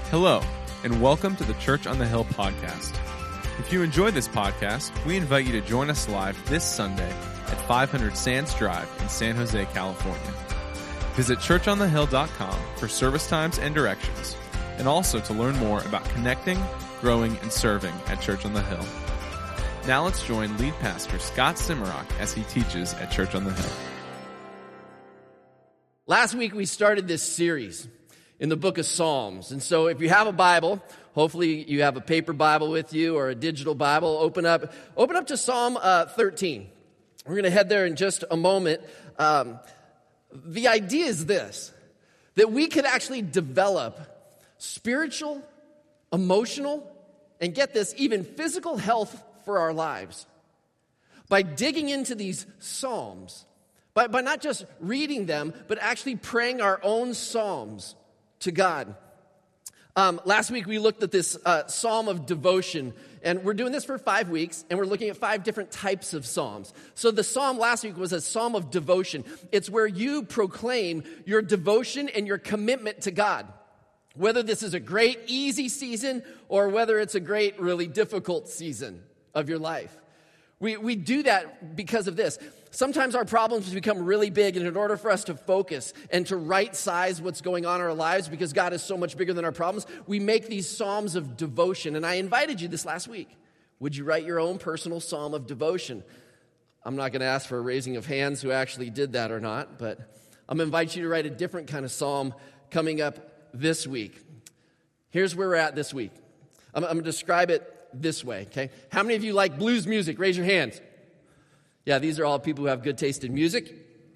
Hello, and welcome to the Church on the Hill podcast. If you enjoy this podcast, we invite you to join us live this Sunday at 500 Sands Drive in San Jose, California. Visit churchonthehill.com for service times and directions, and also to learn more about connecting, growing, and serving at Church on the Hill. Now let's join lead pastor Scott Simmerock as he teaches at Church on the Hill. Last week we started this series in the book of Psalms. And so if you have a Bible, hopefully you have a paper Bible with you or a digital Bible, open up to Psalm 13. We're going to head there in just a moment. The idea is this, that we could actually develop spiritual, emotional, and get this, even physical health for our lives by digging into these Psalms, by not just reading them, but actually praying our own Psalms to God. Last week we looked at this Psalm of devotion, and we're doing this for 5 weeks, and we're looking at 5 different types of Psalms. So the Psalm last week was a Psalm of devotion. It's where you proclaim your devotion and your commitment to God. Whether this is a great, easy season, or whether it's a great, really difficult season of your life. We do that because of this. Sometimes our problems become really big, and in order for us to focus and to right-size what's going on in our lives, because God is so much bigger than our problems, we make these psalms of devotion. And I invited you this last week. Would you write your own personal psalm of devotion? I'm not going to ask for a raising of hands who actually did that or not, but I'm going to invite you to write a different kind of psalm coming up this week. Here's where we're at this week. I'm going to describe it this way, okay? How many of you like blues music? Raise your hands. Yeah, these are all people who have good taste in music.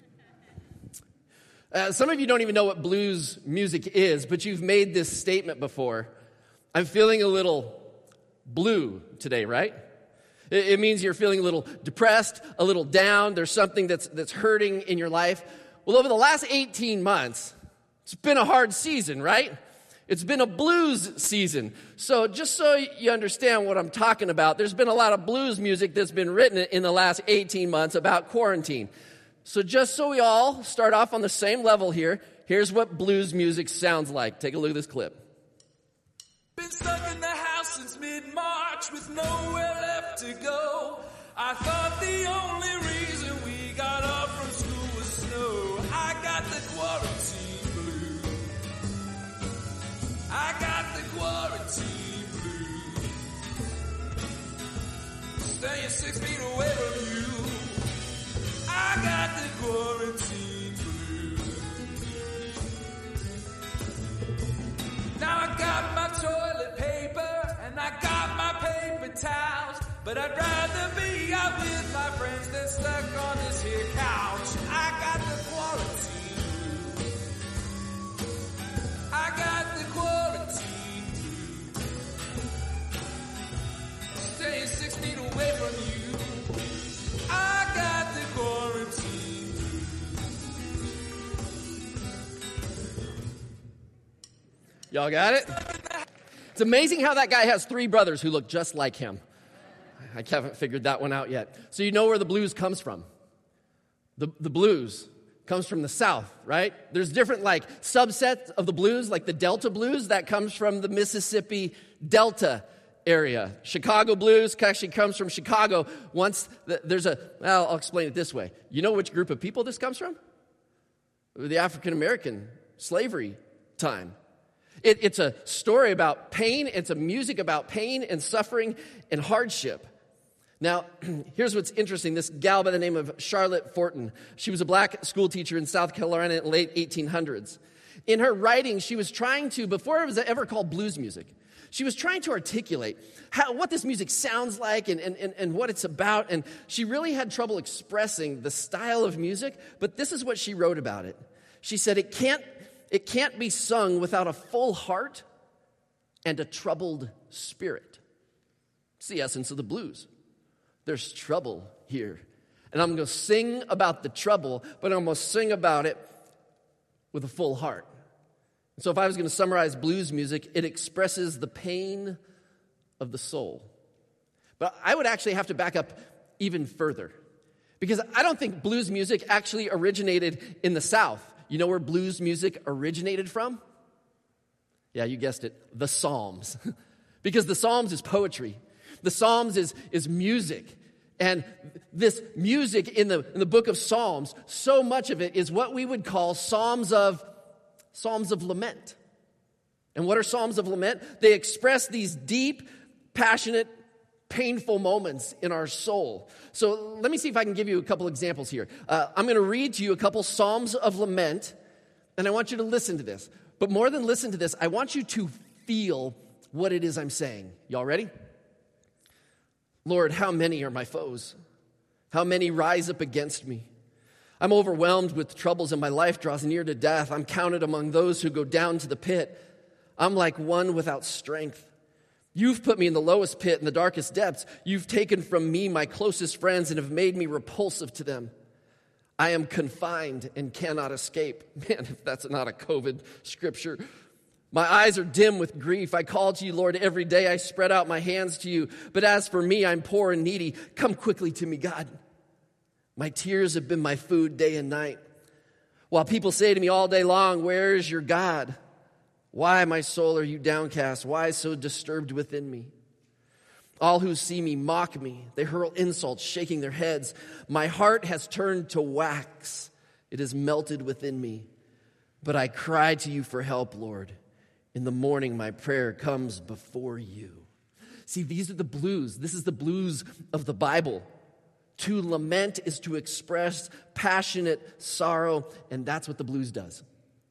Some of you don't even know what blues music is, but you've made this statement before. I'm feeling a little blue today, right? It means you're feeling a little depressed, a little down. There's something that's hurting in your life. Well, over the last 18 months, it's been a hard season, right? It's been a blues season. So just so you understand what I'm talking about, there's been a lot of blues music that's been written in the last 18 months about quarantine. So just so we all start off on the same level here, here's what blues music sounds like. Take a look at this clip. Been stuck in the house since mid-March with nowhere left to go. I thought the only reason we got off from school was snow. I got the quarantine. I got the quarantine blues. Staying 6 feet away from you. I got the quarantine blues. Now I got my toilet paper and I got my paper towels, but I'd rather be out with my friends than stuck on this here couch. I got the quarantine blues. I got the quarantine blues. Staying 6 feet away from you. I got the quarantine blues. Y'all got it? It's amazing how that guy has 3 brothers who look just like him. I haven't figured that one out yet. So you know where the blues comes from. The blues comes from the South, right? There's different subsets of the blues, like the Delta blues, that comes from the Mississippi Delta area. Chicago blues actually comes from Chicago. I'll explain it this way. You know which group of people this comes from? The African American slavery time. It's a story about pain. It's a music about pain and suffering and hardship. Now, here's what's interesting. This gal by the name of Charlotte Fortin, she was a black school teacher in South Carolina in the late 1800s. In her writing, she was trying to, before it was ever called blues music, she was trying to articulate what this music sounds like and what it's about. And she really had trouble expressing the style of music, but this is what she wrote about it. She said, it can't be sung without a full heart and a troubled spirit. It's the essence of the blues. There's trouble here. And I'm going to sing about the trouble, but I'm going to sing about it with a full heart. So if I was going to summarize blues music, it expresses the pain of the soul. But I would actually have to back up even further, because I don't think blues music actually originated in the South. You know where blues music originated from? Yeah, you guessed it, the Psalms. Because the Psalms is poetry. The Psalms is music. And this music in the book of Psalms, so much of it is what we would call Psalms of lament. And what are Psalms of lament? They express these deep, passionate, painful moments in our soul. So let me see if I can give you a couple examples here. I'm going to read to you a couple Psalms of lament, and I want you to listen to this. But more than listen to this, I want you to feel what it is I'm saying. Y'all ready? Lord, how many are my foes? How many rise up against me? I'm overwhelmed with troubles, and my life draws near to death. I'm counted among those who go down to the pit. I'm like one without strength. You've put me in the lowest pit, in the darkest depths. You've taken from me my closest friends and have made me repulsive to them. I am confined and cannot escape. Man, if that's not a COVID scripture. My eyes are dim with grief. I call to you, Lord, every day. I spread out my hands to you. But as for me, I'm poor and needy. Come quickly to me, God. My tears have been my food day and night. While people say to me all day long, where is your God? Why, my soul, are you downcast? Why so disturbed within me? All who see me mock me. They hurl insults, shaking their heads. My heart has turned to wax. It has melted within me. But I cry to you for help, Lord. In the morning, my prayer comes before you. See, these are the blues. This is the blues of the Bible. To lament is to express passionate sorrow, and that's what the blues does.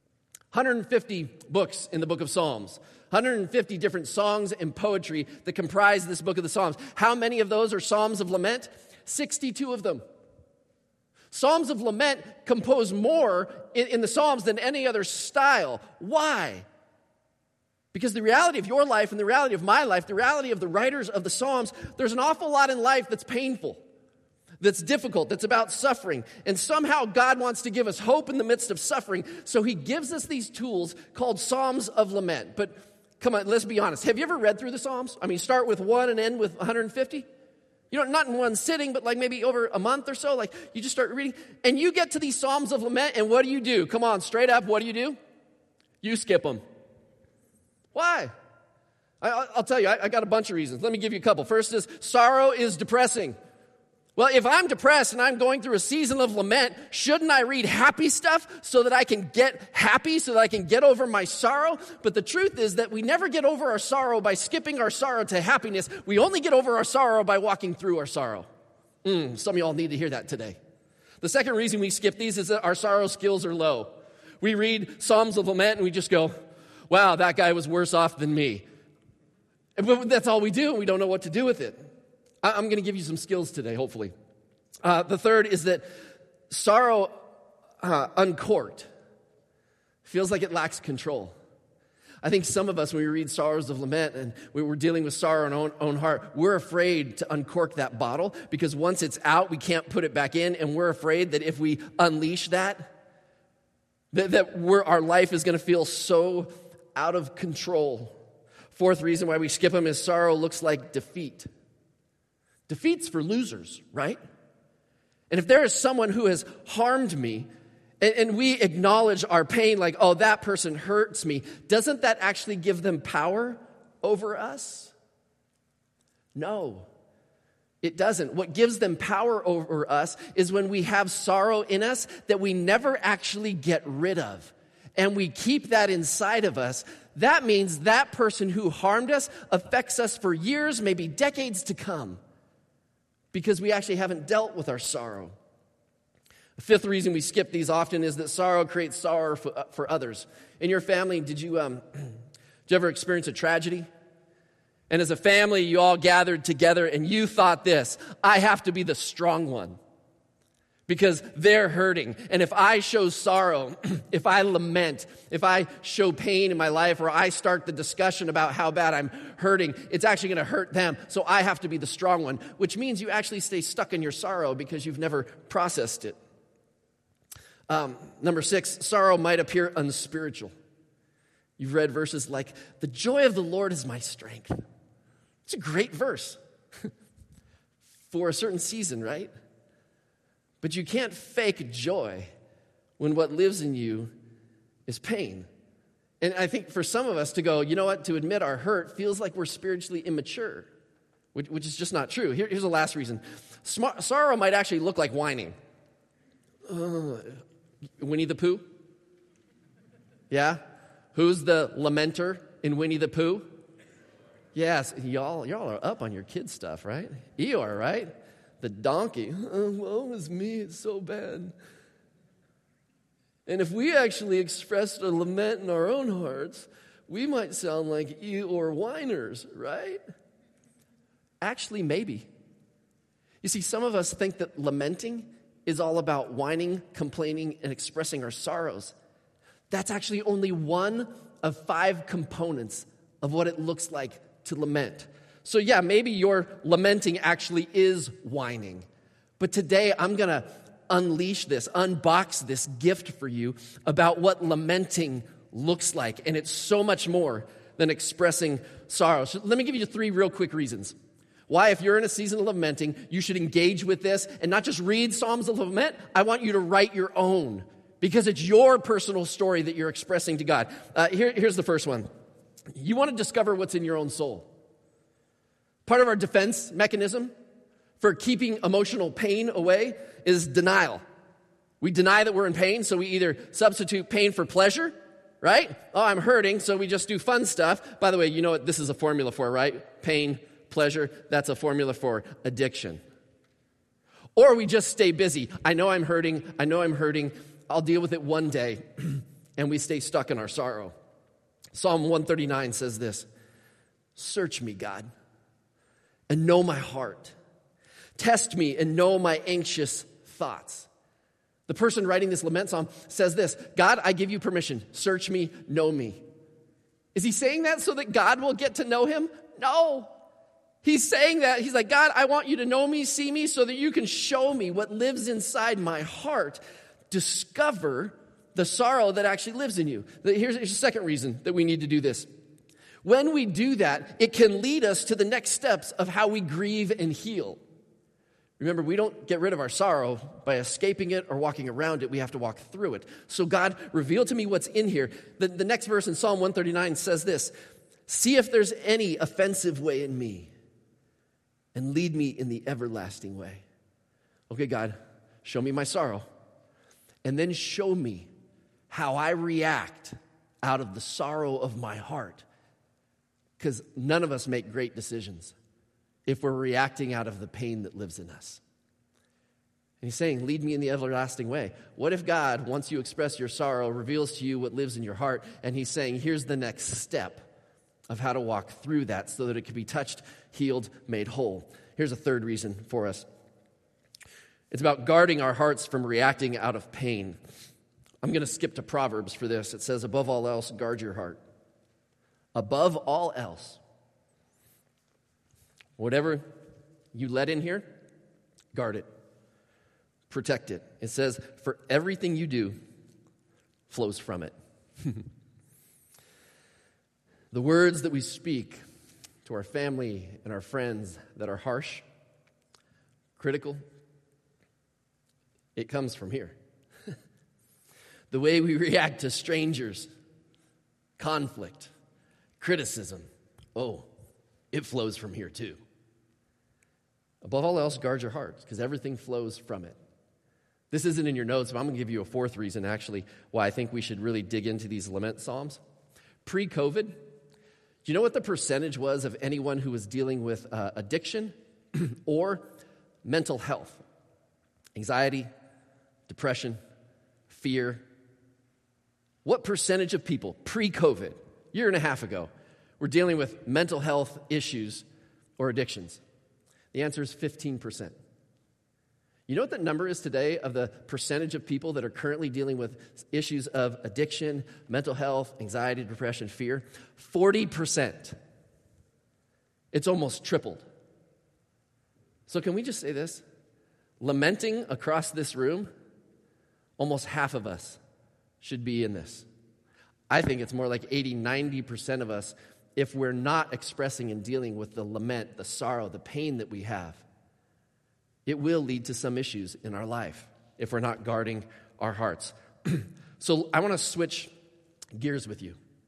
150 books in the book of Psalms. 150 different songs and poetry that comprise this book of the Psalms. How many of those are Psalms of lament? 62 of them. Psalms of lament compose more in the Psalms than any other style. Why? Because the reality of your life and the reality of my life, the reality of the writers of the Psalms, there's an awful lot in life that's painful, that's difficult, that's about suffering. And somehow God wants to give us hope in the midst of suffering, so he gives us these tools called Psalms of lament. But come on, let's be honest. Have you ever read through the Psalms? I mean, start with one and end with 150? You know, not in one sitting, but like maybe over a month or so. Like you just start reading, and you get to these Psalms of lament, and what do? Come on, straight up, what do? You skip them. Why? I'll tell you, I got a bunch of reasons. Let me give you a couple. First is, sorrow is depressing. Well, if I'm depressed and I'm going through a season of lament, shouldn't I read happy stuff so that I can get happy, so that I can get over my sorrow? But the truth is that we never get over our sorrow by skipping our sorrow to happiness. We only get over our sorrow by walking through our sorrow. Some of y'all need to hear that today. The second reason we skip these is that our sorrow skills are low. We read Psalms of lament and we just go, wow, that guy was worse off than me. But that's all we do. We don't know what to do with it. I'm going to give you some skills today, hopefully. The third is that sorrow uncorked feels like it lacks control. I think some of us, when we read Sorrows of Lament and we're dealing with sorrow in our own heart, we're afraid to uncork that bottle because once it's out, we can't put it back in, and we're afraid that if we unleash that our life is going to feel so out of control. Fourth reason why we skip them is sorrow looks like defeat. Defeat's for losers, right? And if there is someone who has harmed me, and we acknowledge our pain like, oh, that person hurts me, doesn't that actually give them power over us? No, it doesn't. What gives them power over us is when we have sorrow in us that we never actually get rid of, and we keep that inside of us. That means that person who harmed us affects us for years, maybe decades to come, because we actually haven't dealt with our sorrow. The fifth reason we skip these often is that sorrow creates sorrow for others. In your family, did you ever experience a tragedy? And as a family, you all gathered together and you thought this, I have to be the strong one because they're hurting. And if I show sorrow, if I lament, if I show pain in my life, or I start the discussion about how bad I'm hurting, it's actually going to hurt them. So I have to be the strong one, which means you actually stay stuck in your sorrow because you've never processed it. Number 6, sorrow might appear unspiritual. You've read verses like, the joy of the Lord is my strength. It's a great verse for a certain season, right? But you can't fake joy when what lives in you is pain. And I think for some of us to go, you know what, to admit our hurt feels like we're spiritually immature, which is just not true. Here's the last reason. Sorrow might actually look like whining. Winnie the Pooh? Yeah? Who's the lamenter in Winnie the Pooh? Yes, y'all are up on your kid stuff, right? Eeyore, right? The donkey. Woe is me, it's so bad. And if we actually expressed a lament in our own hearts, we might sound like Eeyore whiners, right? Actually, maybe. You see, some of us think that lamenting is all about whining, complaining, and expressing our sorrows. That's actually only one of 5 components of what it looks like to lament. So yeah, maybe your lamenting actually is whining. But today I'm going to unbox this gift for you about what lamenting looks like. And it's so much more than expressing sorrow. So let me give you 3 real quick reasons why, if you're in a season of lamenting, you should engage with this and not just read Psalms of Lament. I want you to write your own, because it's your personal story that you're expressing to God. Here's the first one. You want to discover what's in your own soul. Part of our defense mechanism for keeping emotional pain away is denial. We deny that we're in pain, so we either substitute pain for pleasure, right? Oh, I'm hurting, so we just do fun stuff. By the way, you know what this is a formula for, right? Pain, pleasure, that's a formula for addiction. Or we just stay busy. I know I'm hurting. I'll deal with it one day. And we stay stuck in our sorrow. Psalm 139 says this: "Search me, God, and know my heart. Test me and know my anxious thoughts." The person writing this lament psalm says this: God, I give you permission. Search me, know me. Is he saying that so that God will get to know him? No. He's saying that, he's like, God, I want you to know me, see me, so that you can show me what lives inside my heart. Discover the sorrow that actually lives in you. Here's a second reason that we need to do this. When we do that, it can lead us to the next steps of how we grieve and heal. Remember, we don't get rid of our sorrow by escaping it or walking around it. We have to walk through it. So God, reveal to me what's in here. The next verse in Psalm 139 says this: "See if there's any offensive way in me, and lead me in the everlasting way." Okay, God, show me my sorrow, and then show me how I react out of the sorrow of my heart. Because none of us make great decisions if we're reacting out of the pain that lives in us. And he's saying, lead me in the everlasting way. What if God, once you express your sorrow, reveals to you what lives in your heart, and he's saying, here's the next step of how to walk through that so that it can be touched, healed, made whole. Here's a third reason for us. It's about guarding our hearts from reacting out of pain. I'm going to skip to Proverbs for this. It says, above all else, guard your heart. Above all else. Whatever you let in here, guard it. Protect it. It says, for everything you do flows from it. The words that we speak to our family and our friends that are harsh, critical, it comes from here. The way we react to strangers, conflict, criticism, it flows from here too. Above all else, guard your heart, because everything flows from it. This isn't in your notes, but I'm going to give you a fourth reason, actually, why I think we should really dig into these lament psalms. Pre-COVID, do you know what the percentage was of anyone who was dealing with addiction or mental health? Anxiety, depression, fear. What percentage of people pre-COVID, year and a half ago, were dealing with mental health issues or addictions? The answer is 15%. You know what the number is today of the percentage of people that are currently dealing with issues of addiction, mental health, anxiety, depression, fear? 40%. It's almost tripled. So can we just say this? Lamenting across this room, almost half of us should be in this. I think it's more like 80-90% of us, if we're not expressing and dealing with the lament, the sorrow, the pain that we have, it will lead to some issues in our life if we're not guarding our hearts. So I want to switch gears with you.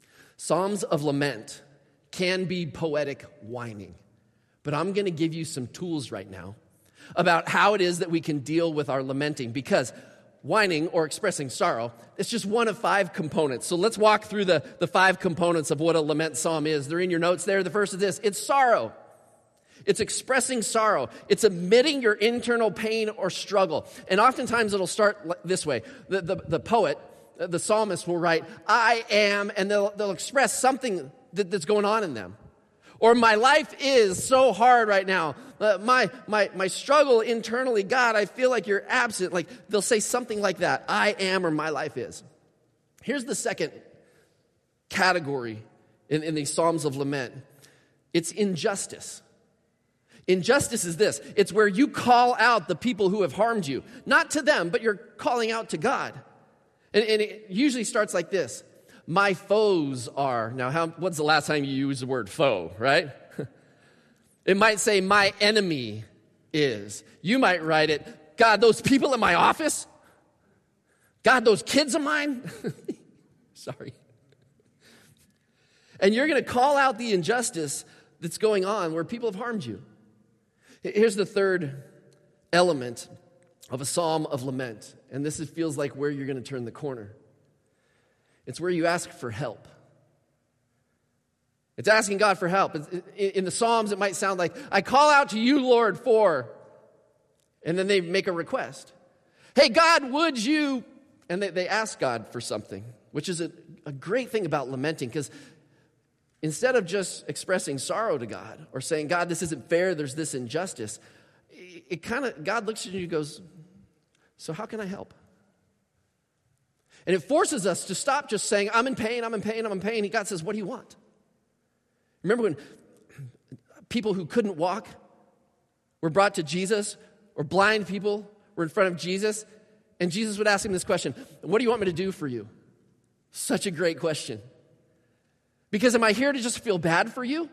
Psalms of lament can be poetic whining. But I'm going to give you some tools right now about how it is that we can deal with our lamenting, because whining or expressing sorrow, it's just one of 5 components. So let's walk through the 5 components of what a lament psalm is. They're in your notes there. The first is this: it's sorrow. It's expressing sorrow. It's admitting your internal pain or struggle. And oftentimes it'll start this way. The poet, the psalmist will write, I am, and they'll express something that's going on in them. Or my life is so hard right now. My struggle internally, God, I feel like you're absent. Like they'll say something like that. I am, or my life is. Here's the second category in these Psalms of lament. It's injustice. Injustice is this: it's where you call out the people who have harmed you. Not to them, but you're calling out to God. And it usually starts like this: my foes are. Now, when's the last time you used the word foe, right? It might say, my enemy is. You might write it, God, those people in my office? God, those kids of mine? Sorry. And you're going to call out the injustice that's going on where people have harmed you. Here's the third element of a psalm of lament. And this feels like where you're going to turn the corner. It's where you ask for help. It's asking God for help. In the Psalms, it might sound like, I call out to you, Lord, for, and then they make a request. Hey, God, would you, and they ask God for something, which is a great thing about lamenting, because instead of just expressing sorrow to God or saying, God, this isn't fair, there's this injustice, God looks at you and goes, so how can I help? And it forces us to stop just saying, I'm in pain, I'm in pain, I'm in pain. God says, what do you want? Remember when people who couldn't walk were brought to Jesus, or blind people were in front of Jesus, and Jesus would ask him this question: what do you want me to do for you? Such a great question. Because am I here to just feel bad for you?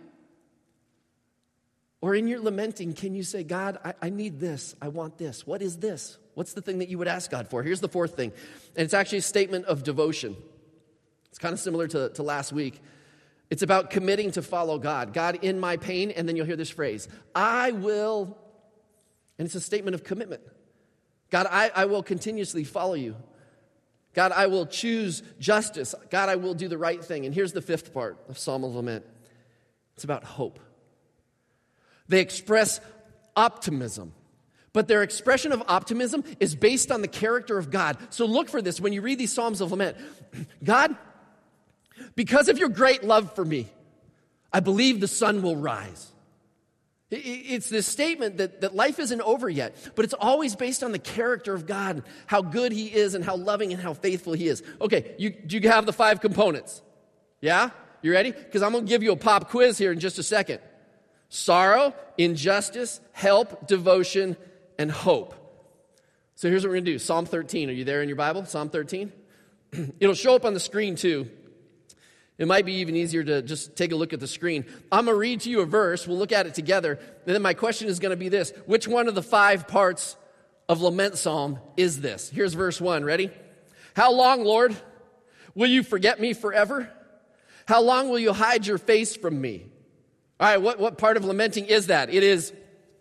Or in your lamenting, can you say, God, I need this, I want this. What is this? What's the thing that you would ask God for? Here's the fourth thing, and it's actually a statement of devotion. It's kind of similar to last week. It's about committing to follow God. God, in my pain, and then you'll hear this phrase, I will, and it's a statement of commitment. God, I will continuously follow you. God, I will choose justice. God, I will do the right thing. And here's the fifth part of Psalm of Lament. It's about hope. They express optimism, but their expression of optimism is based on the character of God. So look for this when you read these Psalms of Lament. God, because of your great love for me, I believe the sun will rise. It's this statement that life isn't over yet, but it's always based on the character of God, how good he is and how loving and how faithful he is. Okay, do you have the 5 components? Yeah? You ready? Because I'm going to give you a pop quiz here in just a second. Sorrow, injustice, help, devotion, and hope. So here's what we're going to do. Psalm 13. Are you there in your Bible? Psalm 13? It'll show up on the screen too. It might be even easier to just take a look at the screen. I'm going to read to you a verse. We'll look at it together. And then my question is going to be this: which one of the 5 parts of lament psalm is this? Here's verse 1. Ready? How long, Lord, will you forget me forever? How long will you hide your face from me? All right, what part of lamenting is that? It is,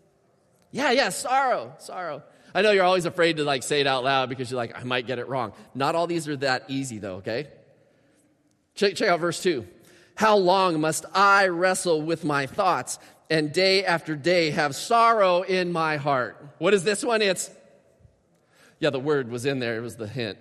sorrow. I know you're always afraid to say it out loud because you're like, I might get it wrong. Not all these are that easy though, okay? Check out verse 2. How long must I wrestle with my thoughts and day after day have sorrow in my heart? What is this one? The word was in there. It was the hint.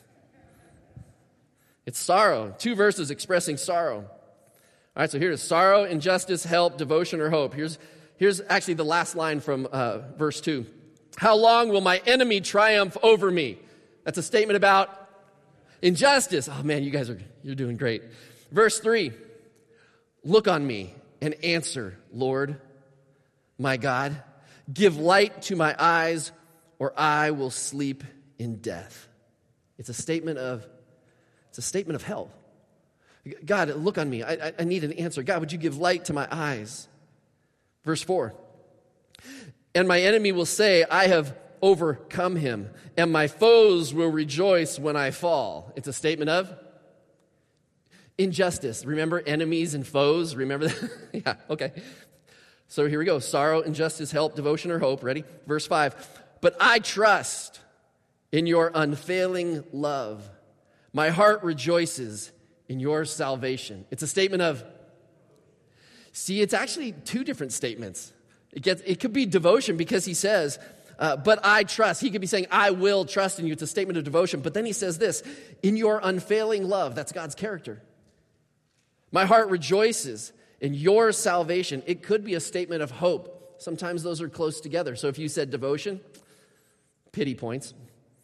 It's sorrow. 2 verses expressing sorrow. All right, so here's sorrow, injustice, help, devotion, or hope. Here's actually the last line from verse 2. How long will my enemy triumph over me? That's a statement about injustice. Oh man, you're doing great. Verse 3. Look on me and answer, Lord, my God. Give light to my eyes, or I will sleep in death. It's a statement of help. God, look on me. I need an answer. God, would you give light to my eyes? Verse 4. And my enemy will say, I have overcome him, and my foes will rejoice when I fall. It's a statement of injustice. Remember enemies and foes? Remember that? Yeah, okay. So here we go. Sorrow, injustice, help, devotion, or hope. Ready? Verse 5. But I trust in your unfailing love. My heart rejoices in your salvation. It's a statement of, see, it's actually two different statements. It could be devotion because he says, but I trust. He could be saying, I will trust in you. It's a statement of devotion. But then he says this, in your unfailing love. That's God's character. My heart rejoices in your salvation. It could be a statement of hope. Sometimes those are close together. So if you said devotion, pity points.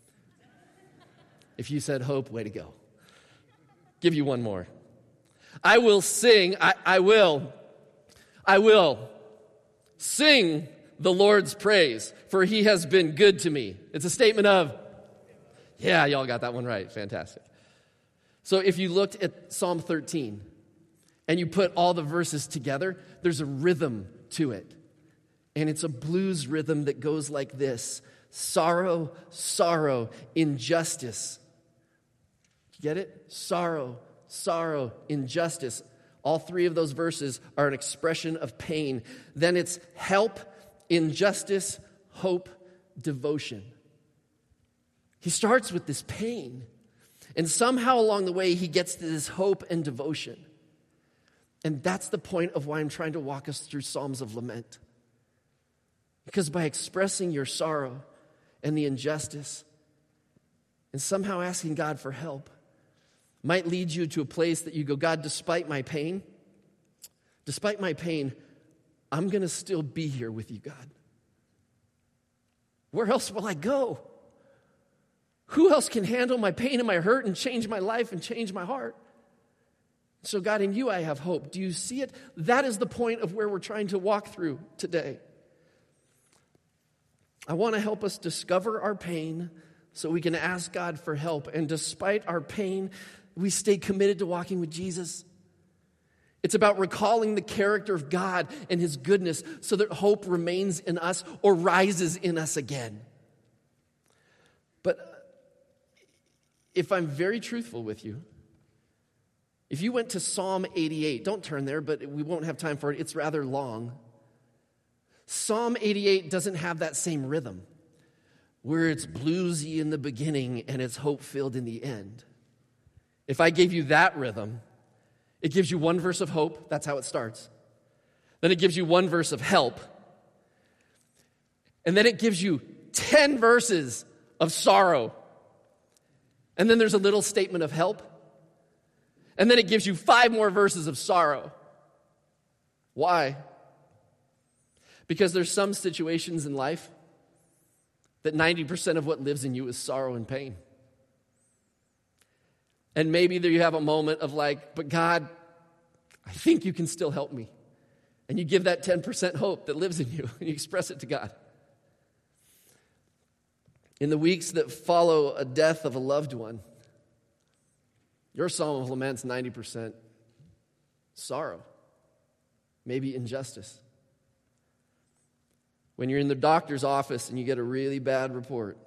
If you said hope, way to go. Give you one more. I will sing, I will sing the Lord's praise, for he has been good to me. It's a statement of, yeah, y'all got that one right. Fantastic. So if you looked at Psalm 13 and you put all the verses together, there's a rhythm to it. And it's a blues rhythm that goes like this. Sorrow, sorrow, injustice. You get it? Sorrow, sorrow, injustice. All three of those verses are an expression of pain. Then it's help, injustice, hope, devotion. He starts with this pain. And somehow along the way, he gets to this hope and devotion. And that's the point of why I'm trying to walk us through Psalms of Lament. Because by expressing your sorrow and the injustice and somehow asking God for help might lead you to a place that you go, God, despite my pain, I'm going to still be here with you, God. Where else will I go? Who else can handle my pain and my hurt and change my life and change my heart? So God, in you I have hope. Do you see it? That is the point of where we're trying to walk through today. I want to help us discover our pain so we can ask God for help. And despite our pain, we stay committed to walking with Jesus. It's about recalling the character of God and his goodness so that hope remains in us or rises in us again. But if I'm very truthful with you, if you went to Psalm 88, don't turn there, but we won't have time for it. It's rather long. Psalm 88 doesn't have that same rhythm where it's bluesy in the beginning and it's hope-filled in the end. If I gave you that rhythm, it gives you one verse of hope. That's how it starts. Then it gives you one verse of help. And then it gives you 10 verses of sorrow. And then there's a little statement of help. And then it gives you 5 more verses of sorrow. Why? Because there's some situations in life that 90% of what lives in you is sorrow and pain. And maybe there you have a moment of like, but God, I think you can still help me. And you give that 10% hope that lives in you, and you express it to God. In the weeks that follow a death of a loved one, your Psalm of Lament's 90% sorrow, maybe injustice. When you're in the doctor's office and you get a really bad report,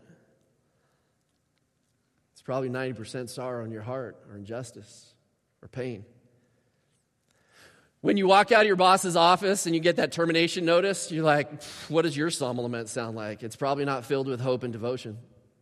it's probably 90% sorrow in your heart or injustice or pain. When you walk out of your boss's office and you get that termination notice, you're like, what does your Psalm of Lament sound like? It's probably not filled with hope and devotion.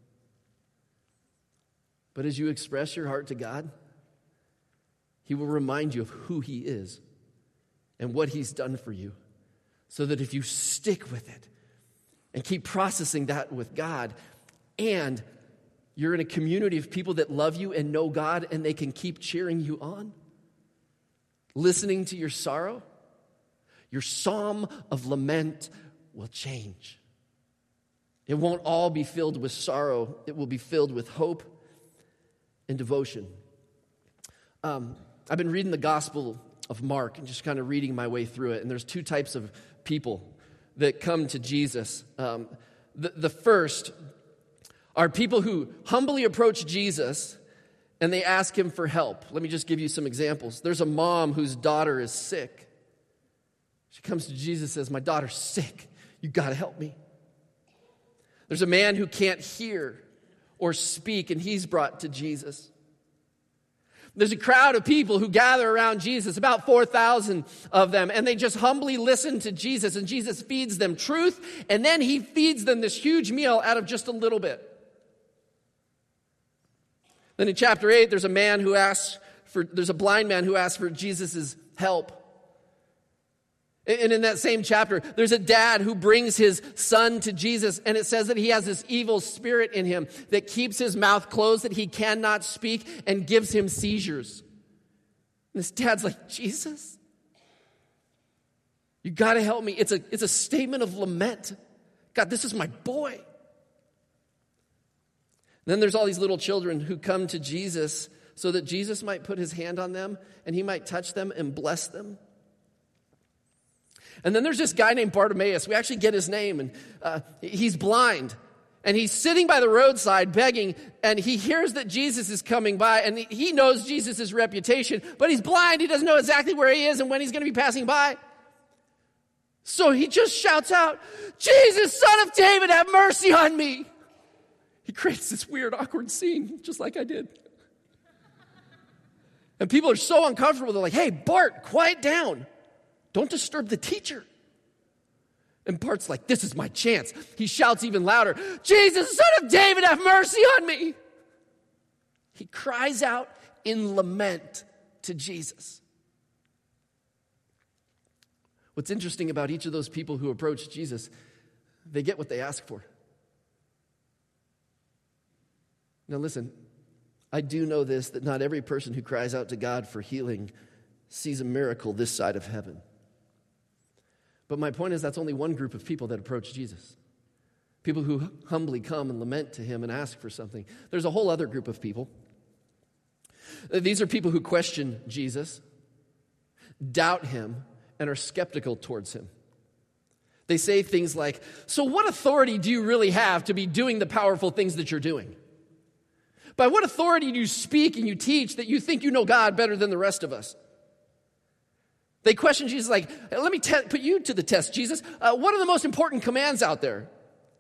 But as you express your heart to God, he will remind you of who he is and what he's done for you, so that if you stick with it and keep processing that with God, and you're in a community of people that love you and know God, and they can keep cheering you on, listening to your sorrow, your Psalm of Lament will change. It won't all be filled with sorrow. It will be filled with hope and devotion. I've been reading the Gospel of Mark and just kind of reading my way through it. And there's 2 types of people that come to Jesus. The first are people who humbly approach Jesus and they ask him for help. Let me just give you some examples. There's a mom whose daughter is sick. She comes to Jesus and says, my daughter's sick. You got to help me. There's a man who can't hear or speak, and he's brought to Jesus. There's a crowd of people who gather around Jesus, about 4,000 of them, and they just humbly listen to Jesus, and Jesus feeds them truth, and then he feeds them this huge meal out of just a little bit. Then in chapter 8, there's a blind man who asks for Jesus' help. And in that same chapter, there's a dad who brings his son to Jesus, and it says that he has this evil spirit in him that keeps his mouth closed, that he cannot speak, and gives him seizures. And this dad's like, Jesus, you got to help me. It's a statement of lament. God, this is my boy. And then there's all these little children who come to Jesus so that Jesus might put his hand on them, and he might touch them and bless them. And then there's this guy named Bartimaeus. We actually get his name, and he's blind. And he's sitting by the roadside begging, and he hears that Jesus is coming by, and he knows Jesus' reputation, but he's blind. He doesn't know exactly where he is and when he's going to be passing by. So he just shouts out, Jesus, Son of David, have mercy on me. He creates this weird, awkward scene, just like I did. And people are so uncomfortable. They're like, hey, Bart, quiet down. Don't disturb the teacher. And Bart's like, this is my chance. He shouts even louder, Jesus, Son of David, have mercy on me. He cries out in lament to Jesus. What's interesting about each of those people who approach Jesus, they get what they ask for. Now listen, I do know this, that not every person who cries out to God for healing sees a miracle this side of heaven. But my point is that's only one group of people that approach Jesus. People who humbly come and lament to him and ask for something. There's a whole other group of people. These are people who question Jesus, doubt him, and are skeptical towards him. They say things like, so what authority do you really have to be doing the powerful things that you're doing? By what authority do you speak and you teach that you think you know God better than the rest of us? They question Jesus like, let me put you to the test, Jesus. What are the most important commands out there?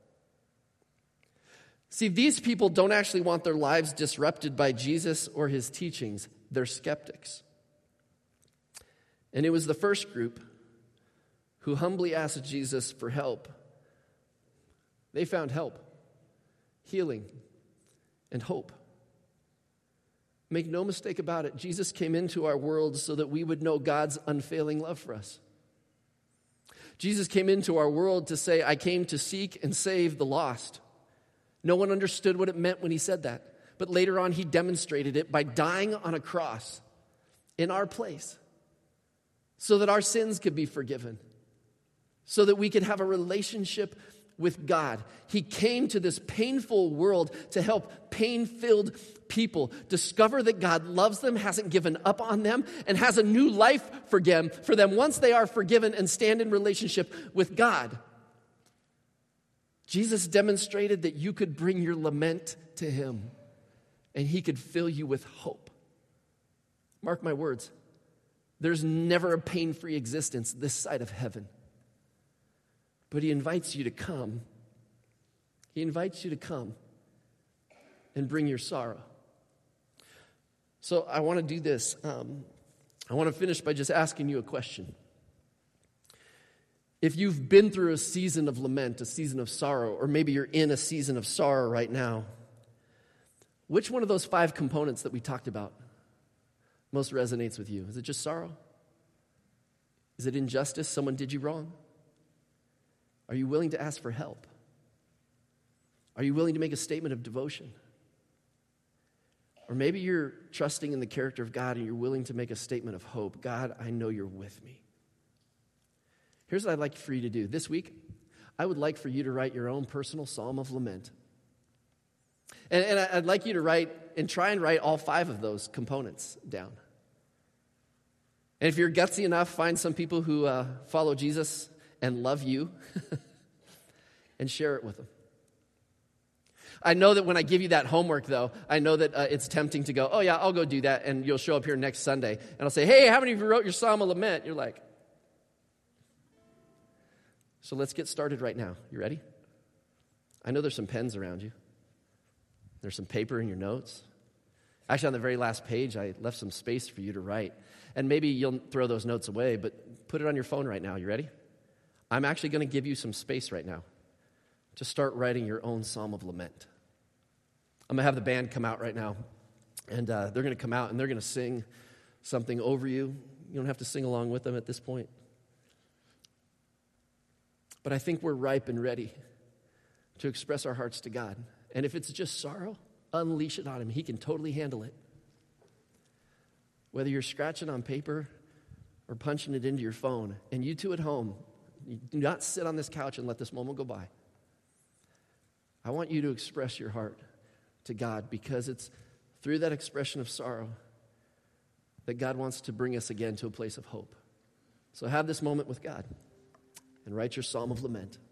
See, these people don't actually want their lives disrupted by Jesus or his teachings. They're skeptics. And it was the first group who humbly asked Jesus for help. They found help, healing, and hope. Make no mistake about it, Jesus came into our world so that we would know God's unfailing love for us. Jesus came into our world to say, I came to seek and save the lost. No one understood what it meant when he said that. But later on, he demonstrated it by dying on a cross in our place so that our sins could be forgiven, so that we could have a relationship with God. He came to this painful world to help pain-filled people discover that God loves them, hasn't given up on them, and has a new life for them once they are forgiven and stand in relationship with God. Jesus demonstrated that you could bring your lament to him, and he could fill you with hope. Mark my words, there's never a pain-free existence this side of heaven. But he invites you to come. He invites you to come and bring your sorrow. So I want to do this. I want to finish by just asking you a question. If you've been through a season of lament, a season of sorrow, or maybe you're in a season of sorrow right now, which one of those 5 components that we talked about most resonates with you? Is it just sorrow? Is it injustice? Someone did you wrong? Are you willing to ask for help? Are you willing to make a statement of devotion? Or maybe you're trusting in the character of God and you're willing to make a statement of hope. God, I know you're with me. Here's what I'd like for you to do. This week, I would like for you to write your own personal psalm of lament. And I'd like you to try and write all 5 of those components down. And if you're gutsy enough, find some people who follow Jesus and love you and share it with them. I know that when I give you that homework, though, I know that it's tempting to go, oh yeah, I'll go do that, and you'll show up here next Sunday, and I'll say, hey, how many of you wrote your Psalm of Lament? You're like, so let's get started right now. You ready? I know there's some pens around you. There's some paper in your notes. Actually, on the very last page, I left some space for you to write. And maybe you'll throw those notes away, but put it on your phone right now. You ready? I'm actually going to give you some space right now to start writing your own psalm of lament. I'm going to have the band come out right now, and they're going to come out and they're going to sing something over you. You don't have to sing along with them at this point. But I think we're ripe and ready to express our hearts to God. And if it's just sorrow, unleash it on him. He can totally handle it. Whether you're scratching on paper or punching it into your phone, and you two at home, you do not sit on this couch and let this moment go by. I want you to express your heart to God, because it's through that expression of sorrow that God wants to bring us again to a place of hope. So have this moment with God and write your psalm of lament.